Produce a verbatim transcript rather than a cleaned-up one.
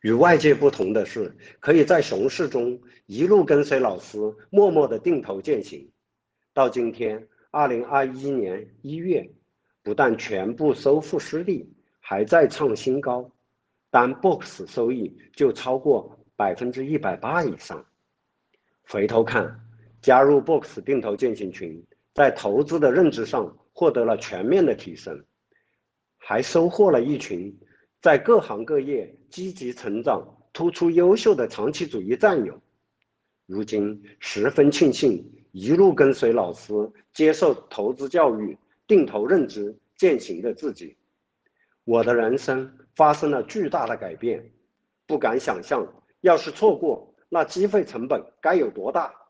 与外界不同的是，可以在熊市中一路跟随老师，默默的定投践行。到今天，二零二一年一月，不但全部收复失利，还在创新高，单 box 收益就超过百分之一百八以上。回头看，加入 box 定投践行群，在投资的认知上获得了全面的提升，还收获了一群在各行各业积极成长、突出优秀的长期主义战友。如今十分庆幸一路跟随老师，接受投资教育、定投认知、践行的自己，我的人生发生了巨大的改变，不敢想象，要是错过，那机会成本该有多大。